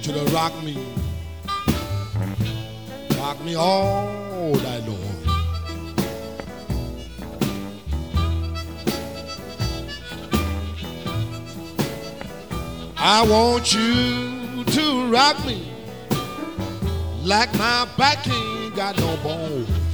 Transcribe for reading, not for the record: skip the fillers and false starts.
you to rock me all night long. I want you to rock me like my back ain't got no bone.